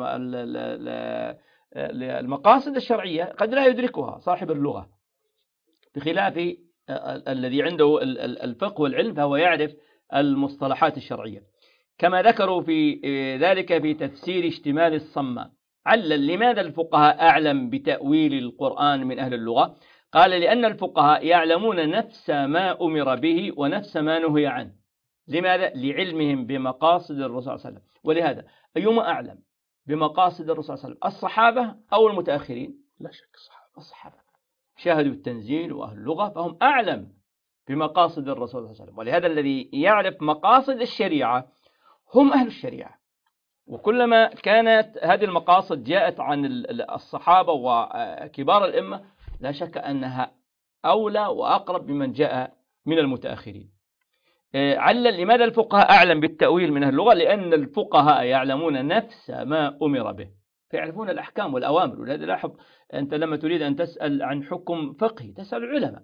المقاصد الشرعية قد لا يدركها صاحب اللغة، بخلاف الذي عنده الفقه والعلم فهو يعرف المصطلحات الشرعية. كما ذكروا في ذلك في تفسير اشتمال الصماء. علل لماذا الفقهاء أعلم بتأويل القرآن من أهل اللغة؟ قال لأن الفقهاء يعلمون نفس ما أمر به ونفس ما نهي عنه. لماذا؟ لعلمهم بمقاصد الرسول صلى الله عليه وسلم. ولهذا أيما أعلم بمقاصد الرسول صلى الله عليه وسلم، الصحابة أو المتأخرين؟ لا شك الصحابة شاهدوا التنزيل وأهل اللغة فهم أعلم بمقاصد الرسول صلى الله عليه وسلم. ولهذا الذي يعرف مقاصد الشريعة هم أهل الشريعة. وكلما كانت هذه المقاصد جاءت عن الصحابة وكبار الأمة لا شك أنها أولى وأقرب ممن جاء من المتأخرين. علل لماذا الفقهاء أعلم بالتأويل من أهل اللغة؟ لأن الفقهاء يعلمون نفس ما أمر به، فيعرفون الأحكام والأوامر. ولهذا لاحظ أنت لما تريد أن تسأل عن حكم فقهي تسأل العلماء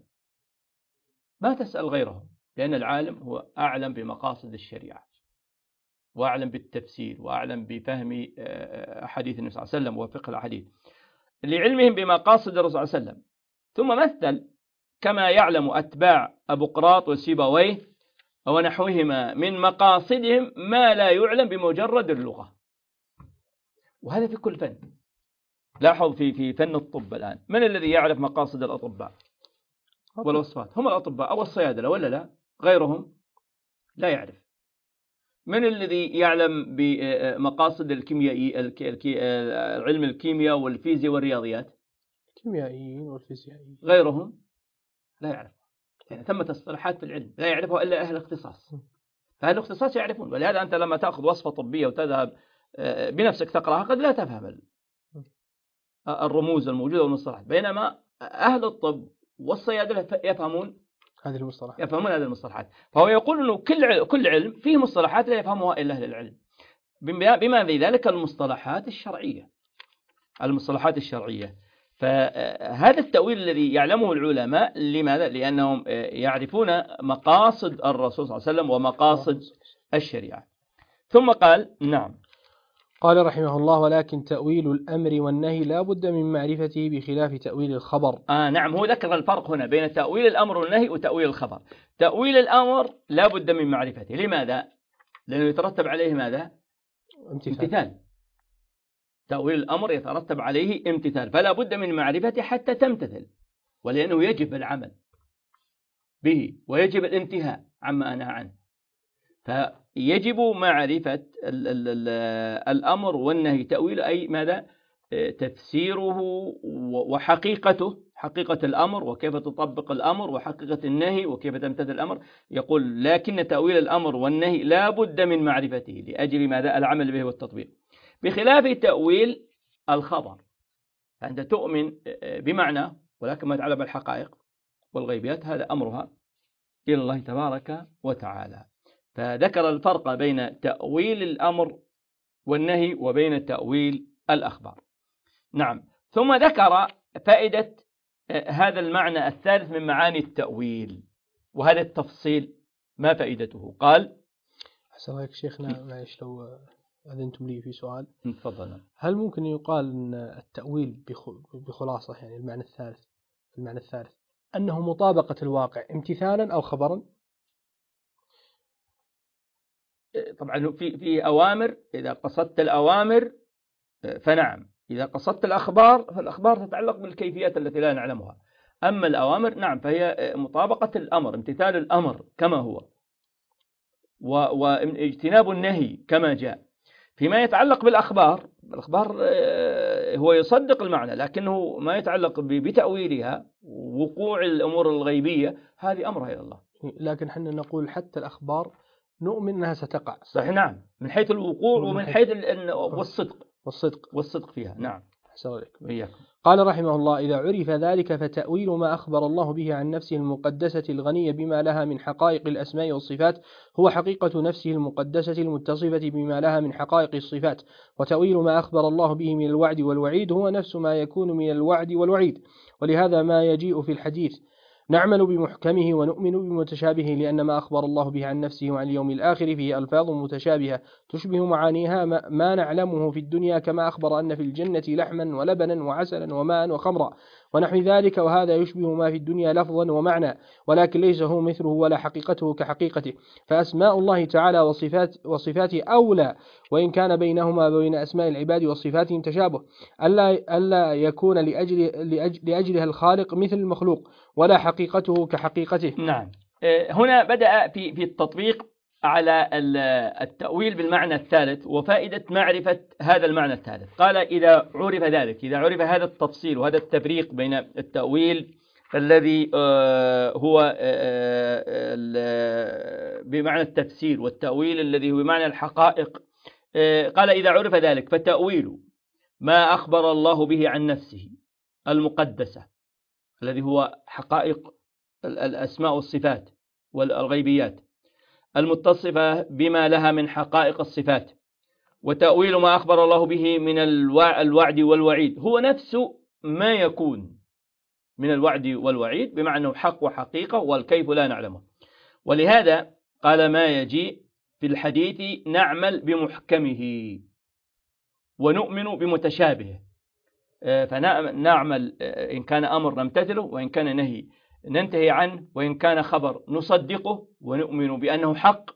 ما تسأل غيرهم، لأن العالم هو أعلم بمقاصد الشريعة وأعلم بالتفسير وأعلم بفهم أحاديث النبي صلى الله عليه وسلم وفقه الأحاديث، لعلمهم بمقاصد الرسول صلى الله عليه وسلم. ثم مثل كما يعلم أتباع أبقراط وسيبويه ونحوهما من مقاصدهم ما لا يعلم بمجرد اللغة. وهذا في كل فن. لاحظ في فن الطب الآن من الذي يعرف مقاصد الأطباء والوصفات؟ هم الأطباء أو الصيادلة ولا لا؟ غيرهم لا يعرف. من الذي يعلم بمقاصد الكيميائي علم الكيمياء والفيزياء والرياضيات؟ الكيميائيين والفيزيائيين. غيرهم لا يعرف. يعني ثمة اصطلاحات في العلم لا يعرفها إلا أهل الاختصاص. فأهل الاختصاص يعرفون. ولهذا أنت لما تأخذ وصفة طبية وتذهب بنفسك تقرأها قد لا تفهم الرموز الموجودة والمصطلحات، بينما أهل الطب والصيادلة يفهمون هذه المصطلحات. يفهمون هذه المصطلحات. فهو يقول أنه كل علم فيه مصطلحات لا يفهمها إلا أهل العلم، بما في ذلك المصطلحات الشرعية. المصطلحات الشرعية فهذا التأويل الذي يعلمه العلماء لماذا؟ لأنهم يعرفون مقاصد الرسول صلى الله عليه وسلم ومقاصد الشريعة. ثم قال نعم، قال رحمه الله: ولكن تأويل الأمر والنهي لا بد من معرفته بخلاف تأويل الخبر. نعم، هو ذكر الفرق هنا بين تأويل الأمر والنهي وتأويل الخبر. تأويل الأمر لا بد من معرفته، لماذا؟ لأنه يترتب عليه ماذا؟ امتثال. تأويل الأمر يترتب عليه امتثال، فلا بد من معرفته حتى تمتثل، ولأنه يجب العمل به ويجب الانتهاء عما أنهى عنه. فيجب معرفة الأمر والنهي، تأويل أي ماذا؟ تفسيره وحقيقته، حقيقة الأمر وكيف تطبق الأمر، وحقيقة النهي وكيف تمتثل الأمر. يقول لكن تأويل الأمر والنهي لا بد من معرفته لأجل ماذا؟ العمل به والتطبيق، بخلاف تأويل الخبر. فأنت تؤمن بمعنى، ولكن ما يتعلق بالحقائق والغيبيات هذا أمرها إلى الله تبارك وتعالى. فذكر الفرق بين تأويل الأمر والنهي وبين تأويل الأخبار. نعم، ثم ذكر فائدة هذا المعنى الثالث من معاني التأويل، وهذا التفصيل ما فائدته؟ قال: أحسن الله شيخنا، معلش لو أذنتم لي في سؤال. تفضل. هل ممكن يقال أن التأويل بخلاصة، يعني المعنى الثالث أنه مطابقة الواقع امتثالا أو خبرا؟ طبعا في أوامر، إذا قصدت الأوامر فنعم، إذا قصدت الأخبار فالأخبار تتعلق بالكيفيات التي لا نعلمها. أما الأوامر نعم فهي مطابقة الأمر، امتثال الأمر كما هو، واجتناب النهي كما جاء. فيما يتعلق بالأخبار، الأخبار هو يصدق المعنى، لكنه ما يتعلق بتأويلها، وقوع الأمور الغيبية هذه أمرها إلى الله. لكن حنا نقول حتى الأخبار نؤمن أنها ستقع. صحيح، نعم، من حيث الوقوع ومن حيث والصدق فيها. نعم، أحسن عليك. وإياكم. قال رحمه الله: إذا عرف ذلك فتأويل ما أخبر الله به عن نفسه المقدسة الغنية بما لها من حقائق الأسماء والصفات هو حقيقة نفسه المقدسة المتصفة بما لها من حقائق الصفات، وتأويل ما أخبر الله به من الوعد والوعيد هو نفس ما يكون من الوعد والوعيد. ولهذا ما يجيء في الحديث: نعمل بمحكمه ونؤمن بمتشابهه، لأن ما أخبر الله به عن نفسه وعن اليوم الآخر فيه ألفاظ متشابهة تشبه معانيها ما نعلمه في الدنيا، كما أخبر أن في الجنة لحما ولبنا وعسلا وماء وخمرا ونحو ذلك، وهذا يشبه ما في الدنيا لفظا ومعنى، ولكن ليس هو مثله ولا حقيقته كحقيقته. فأسماء الله تعالى وصفاته أولى، وإن كان بينهما وبين أسماء العباد وصفاتهم تشابه، ألا يكون لأجلها الخالق مثل المخلوق، ولا حقيقته كحقيقته. نعم، هنا بدأ في التطبيق على التأويل بالمعنى الثالث وفائدة معرفة هذا المعنى الثالث. قال: إذا عرف ذلك، إذا عرف هذا التفصيل وهذا التفريق بين التأويل الذي هو بمعنى التفسير والتأويل الذي هو بمعنى الحقائق، قال: إذا عرف ذلك فتأويل ما أخبر الله به عن نفسه المقدسة الذي هو حقائق الأسماء والصفات والغيبيات المتصفة بما لها من حقائق الصفات، وتأويل ما أخبر الله به من الوعد والوعيد هو نفس ما يكون من الوعد والوعيد، بمعنى حق وحقيقة والكيف لا نعلمه. ولهذا قال: ما يجيء في الحديث نعمل بمحكمه ونؤمن بمتشابهه. فنعمل إن كان أمر نمتثله، وإن كان نهي ننتهي عنه، وإن كان خبر نصدقه ونؤمن بأنه حق،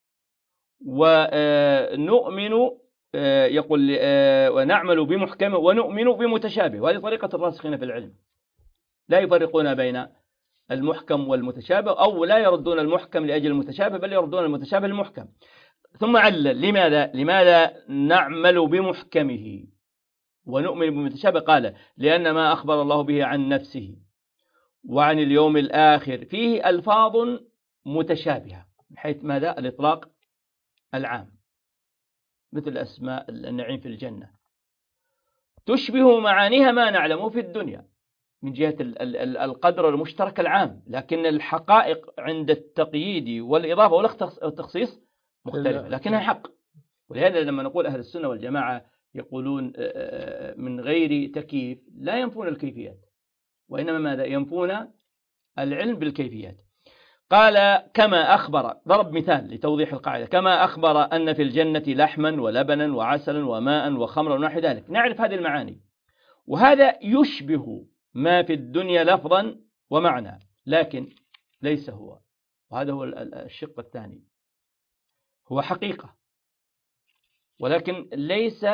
ونؤمن يقول ونعمل بمحكمه ونؤمن بمتشابه. وهذه طريقة الراسخين في العلم، لا يفرقون بين المحكم والمتشابه، أو لا يردون المحكم لأجل المتشابه، بل يردون المتشابه المحكم. ثم علل لماذا نعمل بمحكمه ونؤمن بمتشابه؟ قال: لأن ما أخبر الله به عن نفسه وعن اليوم الآخر فيه ألفاظ متشابهة، من حيث ماذا؟ الإطلاق العام، مثل أسماء النعيم في الجنة تشبه معانيها ما نعلمه في الدنيا من جهة القدر المشترك العام، لكن الحقائق عند التقييد والإضافة والتخصيص مختلفة، لكنها حق. ولهذا لما نقول أهل السنة والجماعة يقولون من غير تكييف لا ينفون الكيفيات، وإنما ماذا؟ ينفون العلم بالكيفيات. قال كما أخبر، ضرب مثال لتوضيح القاعدة، كما أخبر أن في الجنة لحما ولبنا وعسلا وماء وخمرا ونحو ذلك. نعرف هذه المعاني، وهذا يشبه ما في الدنيا لفظا ومعنى، لكن ليس هو. وهذا هو الشق الثاني، هو حقيقة ولكن ليس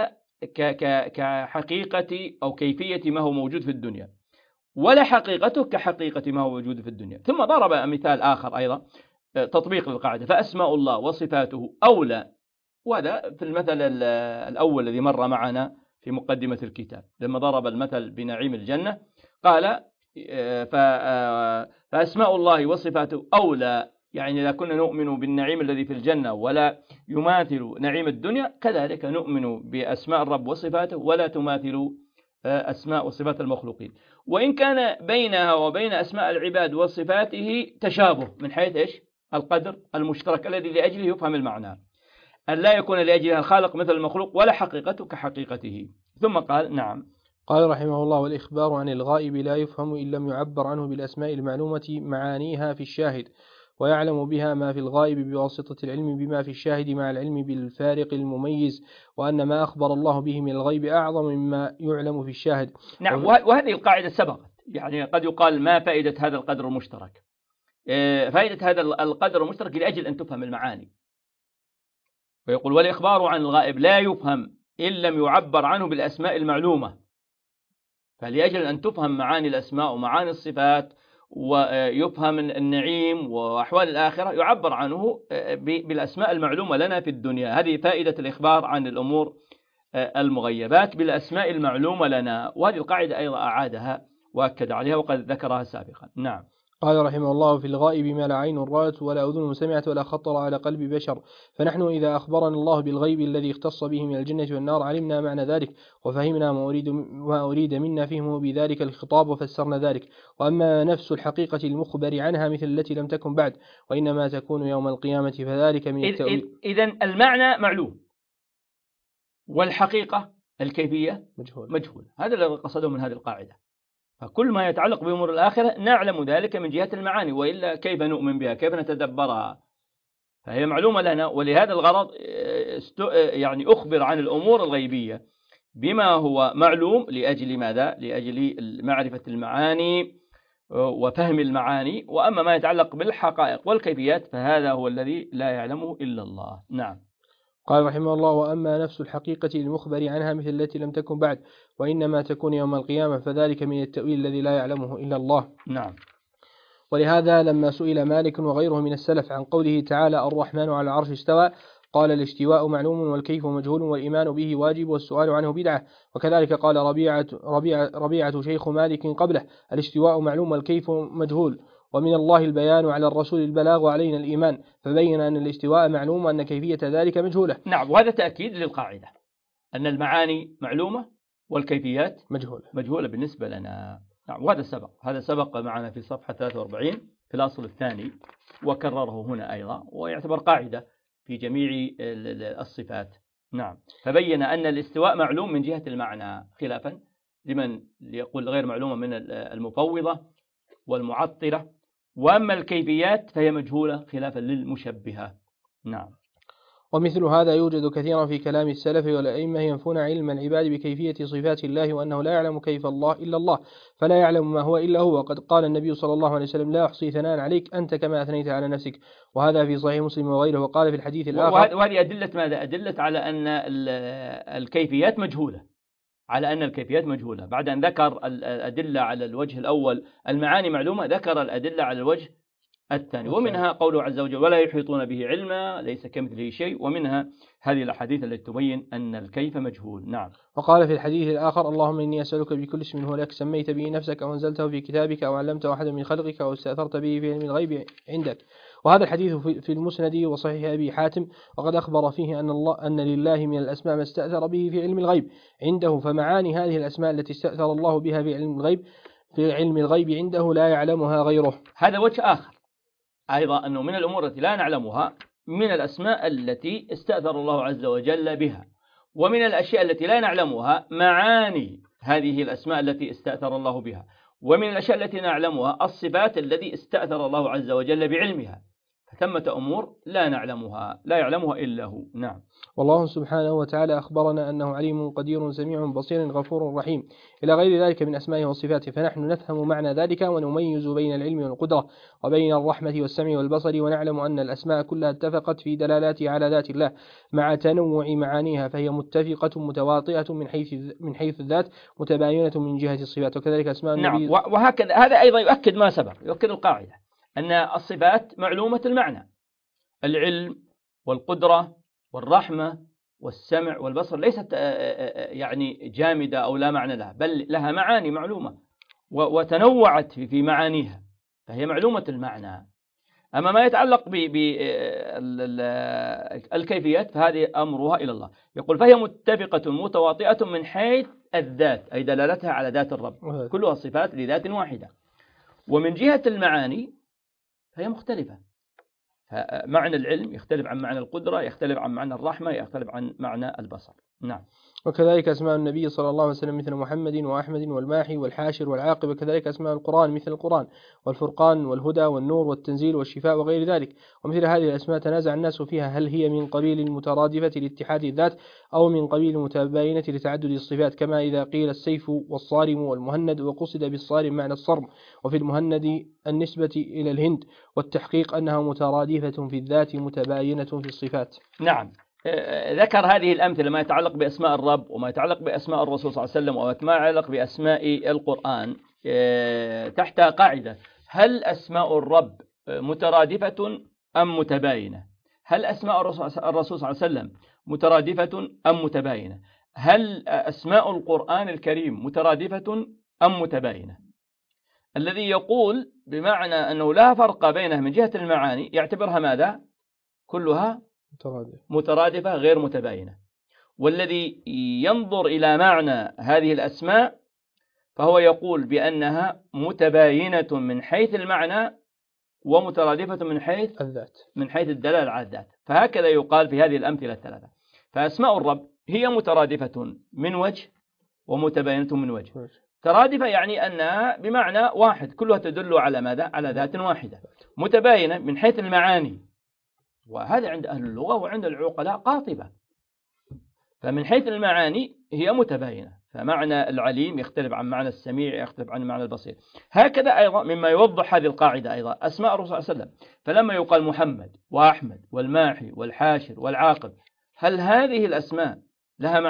كحقيقة أو كيفية ما هو موجود في الدنيا، ولا حقيقته كحقيقة ما هو موجود في الدنيا. ثم ضرب مثال آخر أيضا تطبيق للقاعدة، فأسماء الله وصفاته أولى. وهذا في المثل الأول الذي مر معنا في مقدمة الكتاب، لما ضرب المثل بنعيم الجنة قال فأسماء الله وصفاته أولى، يعني إذا كنا نؤمن بالنعيم الذي في الجنة ولا يماثل نعيم الدنيا، كذلك نؤمن بأسماء الرب وصفاته ولا تماثل أسماء وصفات المخلوقين. وإن كان بينها وبين أسماء العباد وصفاته تشابه من حيث إيش؟ القدر المشترك الذي لأجله يفهم المعنى، أن لا يكون لأجلها الخالق مثل المخلوق ولا حقيقته كحقيقته. ثم قال نعم. قال رحمه الله: والإخبار عن الغائب لا يفهم إن لم يعبر عنه بالأسماء المعلومة معانيها في الشاهد، ويعلم بها ما في الغائب بواسطة العلم بما في الشاهد مع العلم بالفارق المميز، وأن ما أخبر الله به من الغيب أعظم مما يعلم في الشاهد. نعم، وهذه القاعدة سبقت. يعني قد يقال ما فائدة هذا القدر المشترك؟ فائدة هذا القدر المشترك لأجل أن تفهم المعاني. ويقول والإخبار عن الغائب لا يفهم إن لم يعبر عنه بالأسماء المعلومة، فلأجل أن تفهم معاني الأسماء ومعاني الصفات ويفهم النعيم وأحوال الآخرة يعبر عنه بالأسماء المعلومة لنا في الدنيا. هذه فائدة الإخبار عن الأمور المغيبات بالأسماء المعلومة لنا، وهذه القاعدة أيضا أعادها وأكد عليها وقد ذكرها سابقا. نعم. قال رحمه الله: في الغائب ما لا عين رأت ولا أذن سمعت ولا خطر على قلب بشر. فنحن إذا أخبرنا الله بالغيب الذي اختص به من الجنة والنار علمنا معنى ذلك، وفهمنا ما أريد منا فهمه بذلك الخطاب وفسرنا ذلك. وأما نفس الحقيقة المخبر عنها مثل التي لم تكن بعد وإنما تكون يوم القيامة فذلك من التأويل. إذن المعنى معلوم والحقيقة الكيفية مجهول. هذا الذي قصده من هذه القاعدة. فكل ما يتعلق بأمور الآخرة نعلم ذلك من جهة المعاني، وإلا كيف نؤمن بها؟ كيف نتدبرها؟ فهي معلومة لنا، ولهذا الغرض يعني أخبر عن الأمور الغيبية بما هو معلوم. لأجل ماذا؟ لأجل معرفة المعاني وفهم المعاني. وأما ما يتعلق بالحقائق والكيفيات فهذا هو الذي لا يعلمه إلا الله. نعم. قال رحمه الله: وأما نفس الحقيقة المخبر عنها مثل التي لم تكن بعد وإنما تكون يوم القيامة فذلك من التأويل الذي لا يعلمه إلا الله. نعم. ولهذا لما سئل مالك وغيره من السلف عن قوله تعالى الرحمن على العرش استوى، قال الاستواء معلوم والكيف مجهول والإيمان به واجب والسؤال عنه بدعة. وكذلك قال ربيعة شيخ مالك قبله: الاستواء معلوم والكيف مجهول، ومن الله البيان على الرسول البلاغ وعلينا الإيمان، فبين أن الاستواء معلوم وأن كيفية ذلك مجهولة. نعم، وهذا تأكيد للقاعدة أن المعاني معلومة والكيفيات مجهولة بالنسبة لنا. نعم، وهذا سبق معنا في صفحة 43 في الأصل الثاني، وكرره هنا أيضا، ويعتبر قاعدة في جميع الصفات. نعم، فبين أن الاستواء معلوم من جهة المعنى، خلافا لمن يقول غير معلومة من المفوضة والمعطلة. وأما الكيفيات فهي مجهولة خلافا للمشبهة. نعم. ومثل هذا يوجد كثيرا في كلام السلف والأئمة ينفون علم العباد بكيفية صفات الله، وأنه لا يعلم كيف الله إلا الله، فلا يعلم ما هو إلا هو. وقد قال النبي صلى الله عليه وسلم: لا أحصي ثناء عليك أنت كما أثنيت على نفسك. وهذا في صحيح مسلم وغيره. وقال في الحديث الآخر، وهذه أدلة ماذا؟ أدلة على أن الكيفيات مجهولة، على أن الكيفيات مجهولة. بعد أن ذكر الأدلة على الوجه الأول المعاني معلومة، ذكر الأدلة على الوجه الثاني، ومنها قوله عز وجل: ولا يحيطون به علما ليس كمثله شيء، ومنها هذه الأحاديث التي تبين أن الكيف مجهول. نعم. وقال في الحديث الآخر: اللهم إني أسألك بكل اسم هو لك سميت به نفسك أو أنزلته في كتابك أو علمته أحدا من خلقك أو استأثرت به في علم الغيب عندك. وهذا الحديث في المسند وصحيح أبي حاتم، وقد أخبر فيه أن لله من الأسماء ما استأثر به في علم الغيب عنده، فمعاني هذه الأسماء التي استأثر الله بها في علم الغيب عنده لا يعلمها غيره. هذا وجه آخر أيضا، أنه من الأمور التي لا نعلمها من الأسماء التي استأثر الله عز وجل بها. ومن الأشياء التي لا نعلمها معاني هذه الأسماء التي استأثر الله بها، ومن الأشياء التي نعلمها الصفات التي استأثر الله عز وجل بعلمها. فثمة أمور لا نعلمها، لا يعلمها إلا هو. نعم. والله سبحانه وتعالى أخبرنا أنه عليم قدير سميع بصير غفور رحيم إلى غير ذلك من أسمائه وصفاته، فنحن نفهم معنى ذلك ونميز بين العلم والقدرة وبين الرحمة والسمع والبصر، ونعلم أن الأسماء كلها اتفقت في دلالاتها على ذات الله مع تنوع معانيها، فهي متفقة متواطئة من حيث الذات، متباينة من جهة الصفات. وكذلك أسماء النبي. نعم. وهكذا هذا أيضا يؤكد ما سبق، يؤكد القاعدة أن الصفات معلومة المعنى. العلم والقدرة والرحمة والسمع والبصر ليست يعني جامدة أو لا معنى لها، بل لها معاني معلومة وتنوعت في معانيها، فهي معلومة المعنى. أما ما يتعلق بالكيفيات فهذه أمرها إلى الله. يقول فهي متفقة متواطئة من حيث الذات، أي دلالتها على ذات الرب، كلها صفات لذات واحدة. ومن جهة المعاني فهي مختلفة، معنى العلم يختلف عن معنى القدرة، يختلف عن معنى الرحمة، يختلف عن معنى البصر. نعم. وكذلك أسماء النبي صلى الله عليه وسلم مثل محمد وأحمد والماحي والحاشر والعاقب. وكذلك أسماء القرآن مثل القرآن والفرقان والهدى والنور والتنزيل والشفاء وغير ذلك. ومثل هذه الأسماء تنازع الناس فيها، هل هي من قبيل المترادفة لاتحاد الذات أو من قبيل المتباينة لتعدد الصفات، كما إذا قيل السيف والصارم والمهند وقصد بالصارم معنى الصرم، وفي المهند النسبة إلى الهند، والتحقيق أنها مترادفة في الذات متباينة في الصفات. نعم. ذكر هذه الأمثلة ما يتعلق بأسماء الرب وما يتعلق بأسماء الرسول صلى الله عليه وسلم وما يتعلق بأسماء القرآن تحت قاعدة: هل أسماء الرب مترادفة أم متباينة؟ هل أسماء الرسول صلى الله عليه وسلم مترادفة أم متباينة؟ هل أسماء القرآن الكريم مترادفة أم متباينة؟ الذي يقول بمعنى أنه لا فرق بينها من جهة المعاني يعتبرها ماذا؟ كلها مترادفة غير متباينة. والذي ينظر إلى معنى هذه الأسماء فهو يقول بأنها متباينة من حيث المعنى ومترادفة من حيث الدلالة على الذات. فهكذا يقال في هذه الأمثلة الثلاثة. فأسماء الرب هي مترادفة من وجه ومتباينة من وجه. ترادفة يعني أنها بمعنى واحد، كلها تدل على ماذا؟ على ذات واحدة. متباينة من حيث المعاني، وهذا عند أهل اللغة وعند العقلاء قاطبة. فمن حيث المعاني هي متباينة، فمعنى العليم يختلف عن معنى السميع، يختلف عن معنى البصير. هكذا أيضا مما يوضح هذه القاعدة أيضا أسماء الرسول صلى الله عليه وسلم، فلما يقال محمد وأحمد والماحي والحاشر والعاقب، هل هذه الأسماء لها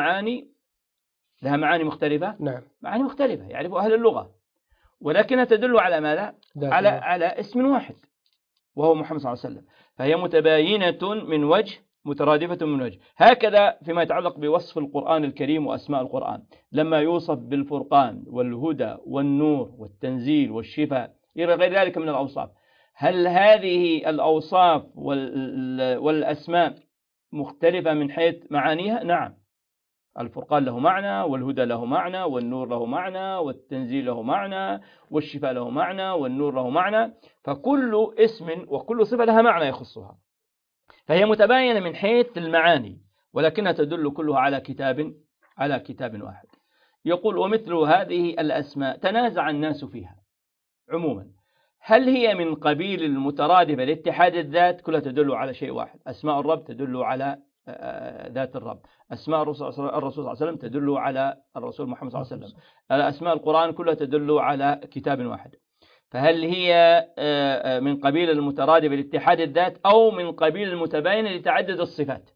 معاني مختلفة؟ نعم، معاني مختلفة يعرفها أهل اللغة، ولكنها تدل على ماذا؟ على اسم واحد وهو محمد صلى الله عليه وسلم. فهي متباينة من وجه مترادفة من وجه. هكذا فيما يتعلق بوصف القرآن الكريم وأسماء القرآن، لما يوصف بالفرقان والهدى والنور والتنزيل والشفاء إلى غير ذلك من الأوصاف، هل هذه الأوصاف والأسماء مختلفة من حيث معانيها؟ نعم. الفرقان له معنى، والهدى له معنى، والنور له معنى، والتنزيل له معنى، والشفاء له معنى، والنور له معنى. فكل اسم وكل صفة لها معنى يخصها، فهي متباينة من حيث المعاني، ولكنها تدل كلها على كتاب واحد. يقول ومثل هذه الأسماء تنازع الناس فيها عموما، هل هي من قبيل المترادفة لاتحاد الذات؟ كلها تدل على شيء واحد. أسماء الرب تدل على ذات الرب، أسماء الرسول صلى الله عليه وسلم تدل على الرسول محمد صلى الله عليه وسلم، أسماء القرآن كلها تدل على كتاب واحد. فهل هي من قبيل المترادفة لاتحاد الذات أو من قبيل المتباينة لتعدد الصفات؟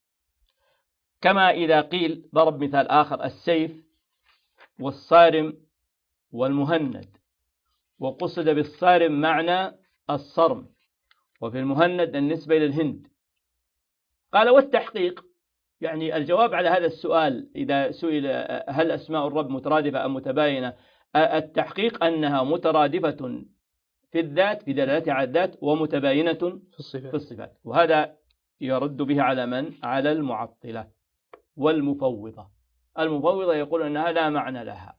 كما إذا قيل، ضرب مثال آخر: السيف والصارم والمهند، وقصد بالصارم معنى الصرم، وفي المهند النسبة إلى الهند. قال والتحقيق، يعني الجواب على هذا السؤال إذا سئل هل أسماء الرب مترادفة أم متباينة، التحقيق أنها مترادفة في الذات في دلالتها على الذات، ومتباينة في الصفات. وهذا يرد به على من؟ على المعطلة والمفوضة. المفوضة يقول أنها لا معنى لها،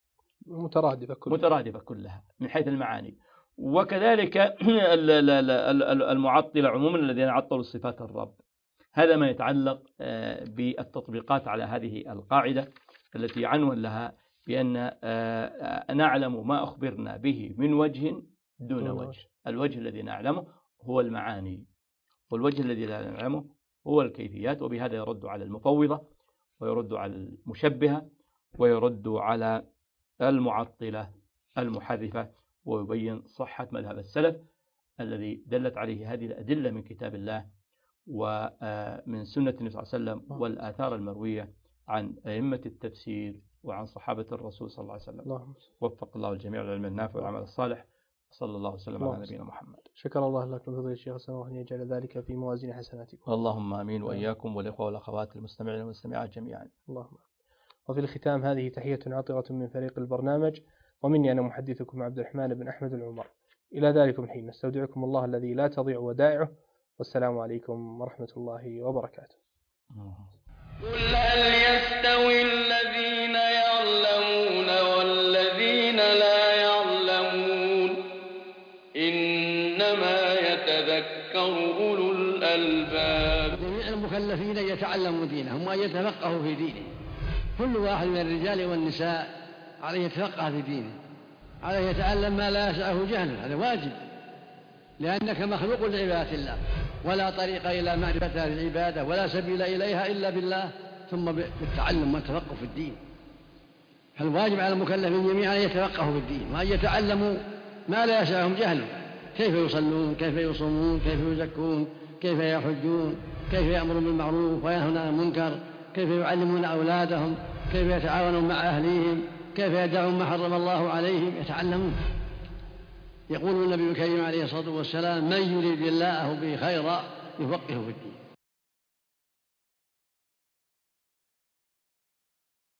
مترادفة كلها من حيث المعاني. وكذلك المعطلة عموما الذين عطلوا صفات الرب، هذا ما يتعلق بالتطبيقات على هذه القاعدة التي عنوان لها بأن نعلم ما أخبرنا به من وجه دون وجه. الوجه الذي نعلمه هو المعاني، والوجه الذي لا نعلمه هو الكيفيات. وبهذا يرد على المفوضة، ويرد على المشبهة، ويرد على المعطلة المحرفة، ويبين صحة مذهب السلف الذي دلت عليه هذه الأدلة من كتاب الله ومن سنة النبي صلى الله عليه وسلم والآثار المروية عن أئمة التفسير وعن صحابة الرسول صلى الله عليه وسلم. وفق الله الجميع للعلم النافع والعمل الصالح، صلى الله وسلم على نبينا محمد. شكر الله لكم فضيلة الشيخ، أسأل الله أن يجعل ذلك في موازين حسناتكم. اللهم آمين، وإياكم والإخوة والأخوات المستمعين والمستمعات جميعا. اللهم. وفي الختام هذه تحية عاطرة من فريق البرنامج، ومني أنا محدثكم عبد الرحمن بن أحمد العمر. إلى ذلكم الحين نستودعكم الله الذي لا تضيع ودائعه، والسلام عليكم ورحمة الله وبركاته. قل هل يستوي الذين يعلمون والذين لا يعلمون إنما يتذكر أولو الألباب. جميع المكلفين يتعلموا دينهم وأن يتفقهوا في دينه. كل واحد من الرجال والنساء عليه يتفقه في دينه، عليه يتعلم ما لا يسعه جهله، هذا واجب، لأنك مخلوق لعبادة الله، ولا طريق إلى معرفة هذه العبادة ولا سبيل إليها إلا بالله، ثم بالتعلم والتفقه في الدين. فالواجب على المكلفين جميعا أن يتفقهوا في الدين وأن يتعلموا ما لا يسعهم جهله، كيف يصلون، كيف يصومون، كيف يزكون، كيف يحجون، كيف يأمرون بالمعروف وينهون عن المنكر، كيف يعلمون أولادهم، كيف يتعاونون مع أهليهم، كيف يدعون ما حرم الله عليهم، يتعلمون. يقول النبي الكريم عليه الصلاة والسلام: من يريد الله به خيرا يفقهه في الدين.